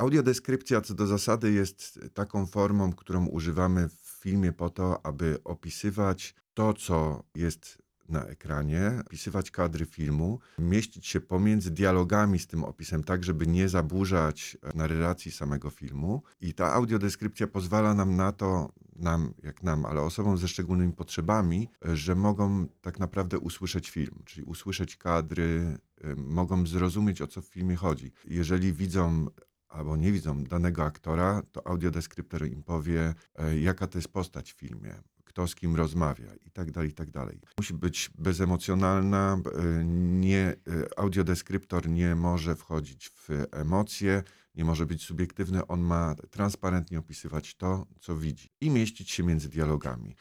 Audiodeskrypcja co do zasady jest taką formą, którą używamy w filmie po to, aby opisywać to, co jest na ekranie, opisywać kadry filmu, mieścić się pomiędzy dialogami z tym opisem, tak żeby nie zaburzać narracji samego filmu. I ta audiodeskrypcja pozwala nam na to, ale osobom ze szczególnymi potrzebami, że mogą tak naprawdę usłyszeć film, czyli usłyszeć kadry, mogą zrozumieć, o co w filmie chodzi. Jeżeli widzą albo nie widzą danego aktora, to audiodeskryptor im powie, jaka to jest postać w filmie, kto z kim rozmawia i tak dalej, i tak dalej. Musi być bezemocjonalna, audiodeskryptor nie może wchodzić w emocje, nie może być subiektywny, on ma transparentnie opisywać to, co widzi i mieścić się między dialogami.